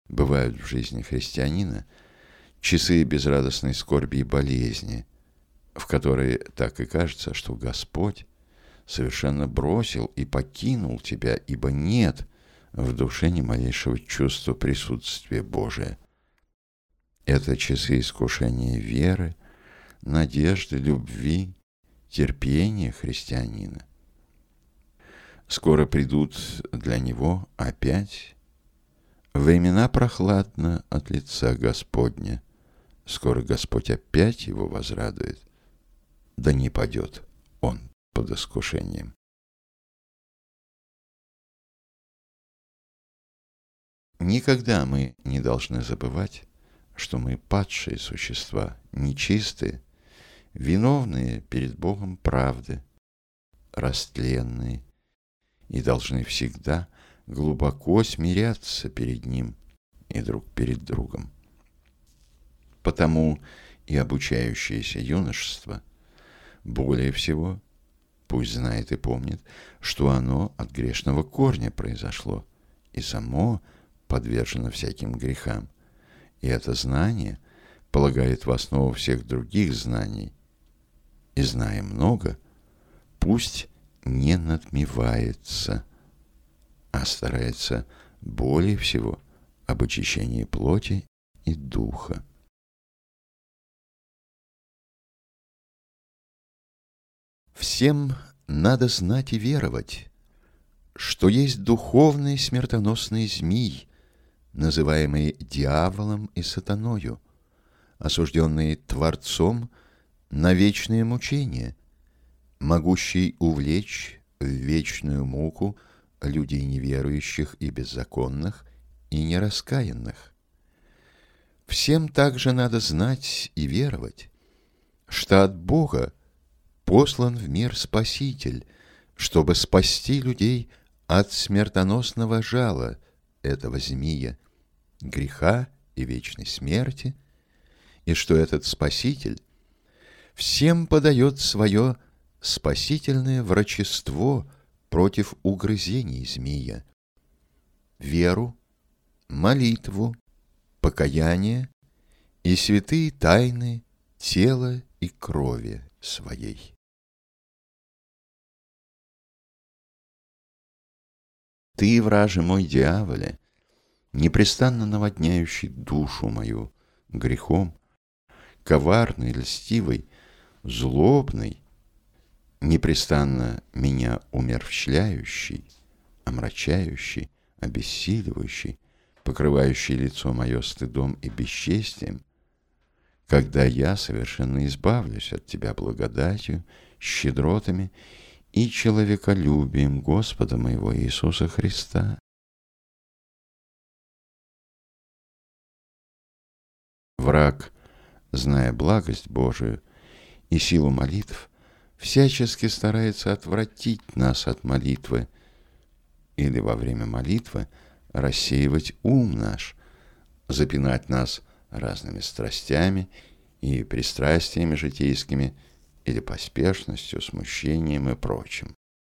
Бывают в жизни христианина часы безрадостной скорби и болезни, в которые так и кажется, что Господь совершенно бросил и покинул тебя, ибо нет в душе ни малейшего чувства присутствия Божия. Это часы искушения веры, надежды, любви, терпения христианина. Скоро придут для него опять времена прохладно от лица Господня. Скоро Господь опять его возрадует, да не падет он под искушением. Никогда мы не должны забывать, что мы падшие существа, нечистые, виновные перед Богом правды, растленные, и должны всегда глубоко смиряться перед Ним и друг перед другом. Потому и обучающееся юношество более всего пусть знает и помнит, что оно от грешного корня произошло и само подвержено всяким грехам. И это знание полагает в основу всех других знаний. И, зная много, пусть не надмевается, а старается более всего об очищении плоти и духа. Всем надо знать и веровать, что есть духовный смертоносный змий, называемый дьяволом и сатаною, осужденный Творцом на вечные мучения, могущий увлечь в вечную муку людей неверующих и беззаконных, и нераскаянных. Всем также надо знать и веровать, что от Бога послан в мир Спаситель, чтобы спасти людей от смертоносного жала этого змея, греха и вечной смерти, и что этот Спаситель всем подает свое спасительное врачество против угрызений змея, веру, молитву, покаяние и святые тайны тела и крови своей. Ты, враже мой дьяволе, непрестанно наводняющий душу мою грехом, коварный, льстивый, злобный, непрестанно меня умерщвляющий, омрачающий, обессиливающий, покрывающий лицо мое стыдом и бесчестием, когда я совершенно избавлюсь от тебя благодатью, щедротами и человеколюбием Господа моего Иисуса Христа. Враг, зная благость Божию и силу молитв, всячески старается отвратить нас от молитвы или во время молитвы рассеивать ум наш, запинать нас разными страстями и пристрастиями житейскими или поспешностью, смущением и прочим.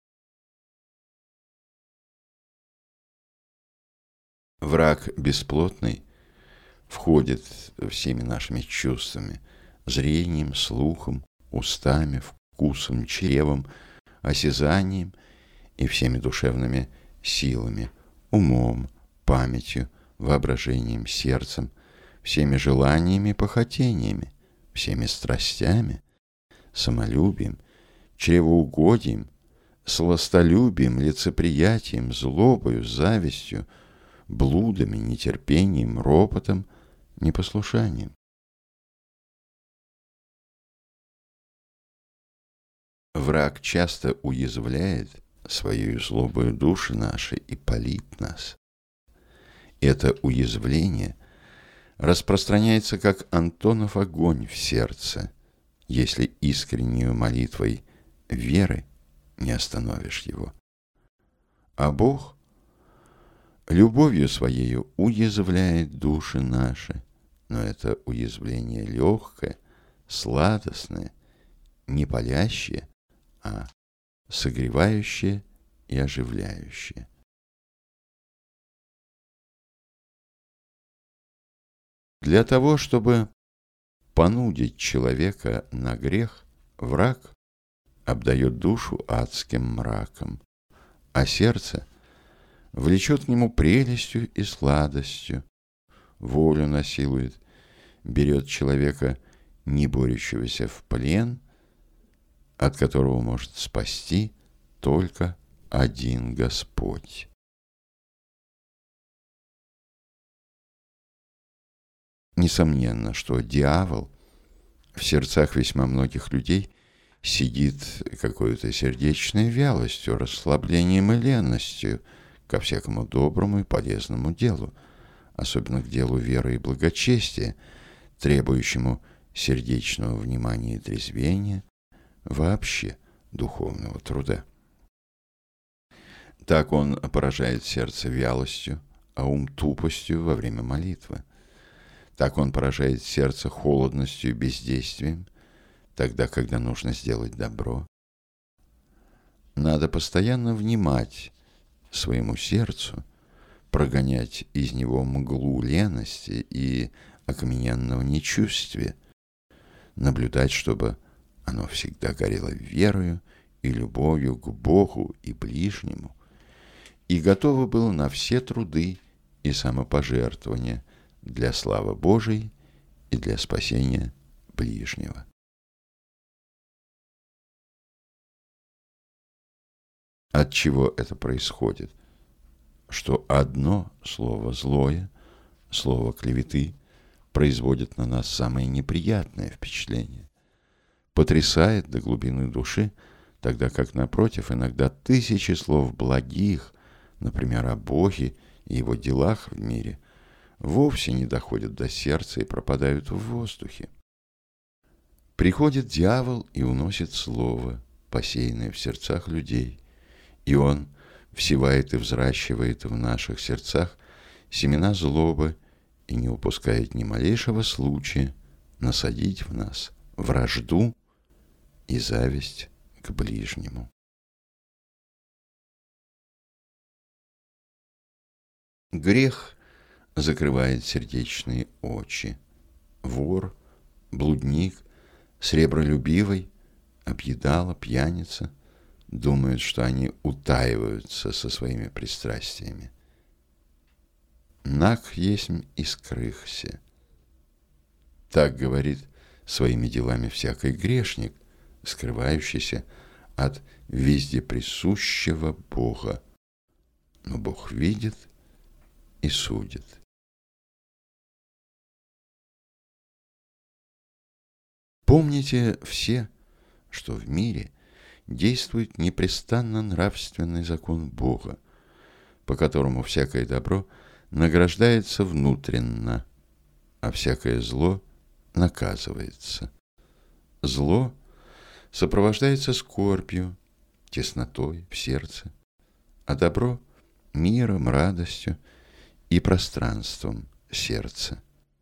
Враг бесплотный входит всеми нашими чувствами, зрением, слухом, устами, вкусом, чревом, осязанием и всеми душевными силами, умом, памятью, воображением, сердцем, всеми желаниями и похотениями, всеми страстями, самолюбием, чревоугодием, сластолюбием, лицеприятием, злобою, завистью, блудами, нетерпением, ропотом, непослушанием. Враг часто уязвляет своей злобою души наши и палит нас. Это уязвление распространяется, как Антонов огонь в сердце, если искреннюю молитвой веры не остановишь его. А Бог любовью Своею уязвляет души наши, но это уязвление легкое, сладостное, не палящее, а согревающее и оживляющее. Для того, чтобы понудить человека на грех, враг обдает душу адским мраком, а сердце влечет к нему прелестью и сладостью, волю насилует, берет человека, не борющегося, в плен, от которого может спасти только один Господь. Несомненно, что дьявол в сердцах весьма многих людей сидит какой-то сердечной вялостью, расслаблением и ленностью ко всякому доброму и полезному делу, особенно к делу веры и благочестия, требующему сердечного внимания и трезвения, вообще духовного труда. Так он поражает сердце вялостью, а ум тупостью во время молитвы. Так он поражает сердце холодностью и бездействием, тогда, когда нужно сделать добро. Надо постоянно внимать своему сердцу, прогонять из него мглу лености и окамененного нечувствия, наблюдать, чтобы оно всегда горело верою и любовью к Богу и ближнему, и готово было на все труды и самопожертвования для славы Божией и для спасения ближнего. От чего это происходит? Что одно слово злое, слово клеветы, производит на нас самое неприятное впечатление, потрясает до глубины души, тогда как, напротив, иногда тысячи слов благих, например, о Боге и Его делах в мире, вовсе не доходят до сердца и пропадают в воздухе. Приходит дьявол и уносит слово, посеянное в сердцах людей, и он всевает и взращивает в наших сердцах семена злобы и не упускает ни малейшего случая насадить в нас вражду и зависть к ближнему. Грех закрывает сердечные очи. Вор, блудник, сребролюбивый, объедала, пьяница думают, что они утаиваются со своими пристрастиями. Наг есмь и скрыхся. Так говорит своими делами всякий грешник, скрывающийся от везде присущего Бога. Но Бог видит и судит. Помните все, что в мире действует непрестанно нравственный закон Бога, по которому всякое добро награждается внутренно, а всякое зло наказывается. Зло сопровождается скорбью, теснотой в сердце, а добро — миром, радостью и пространством сердца.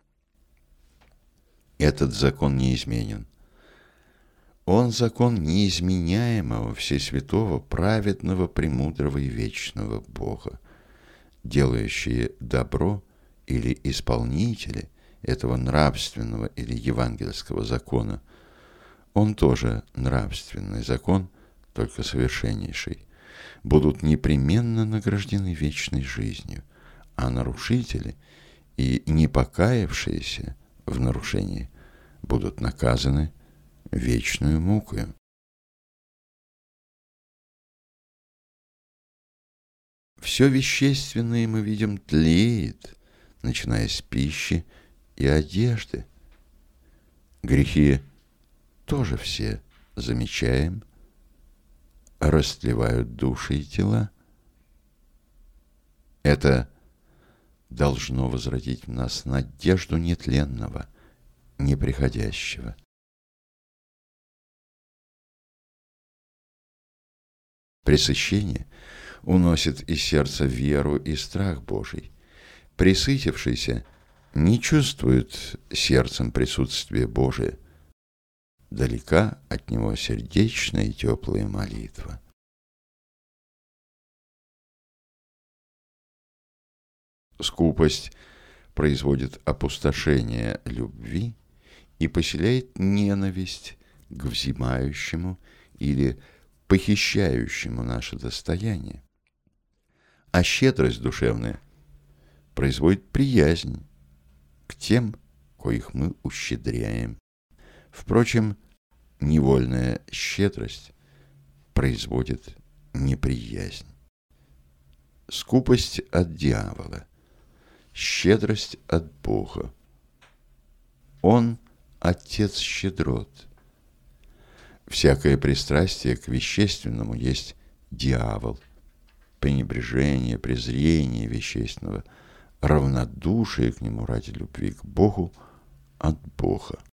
Этот закон неизменен. Он закон неизменяемого, всесвятого, праведного, премудрого и вечного Бога, делающие добро или исполнители этого нравственного или евангельского закона. Он тоже нравственный закон, только совершеннейший, будут непременно награждены вечной жизнью, а нарушители и не покаявшиеся в нарушении будут наказаны вечную мукою. Все вещественное мы видим тлеет, начиная с пищи и одежды. Грехи тоже все замечаем, растлевают души и тела. Это должно возродить в нас надежду нетленного, неприходящего. Пресыщение уносит из сердца веру и страх Божий. Пресытившийся не чувствует сердцем присутствия Божия. Далека от него сердечная и теплая молитва. Скупость производит опустошение любви и поселяет ненависть к взимающему или похищающему наше достояние. А щедрость душевная производит приязнь к тем, коих мы ущедряем. Впрочем, невольная щедрость производит неприязнь. Скупость от дьявола, щедрость от Бога. Он – отец щедрот. Всякое пристрастие к вещественному есть дьявол. Пренебрежение, презрение вещественного, равнодушие к нему ради любви к Богу от Бога.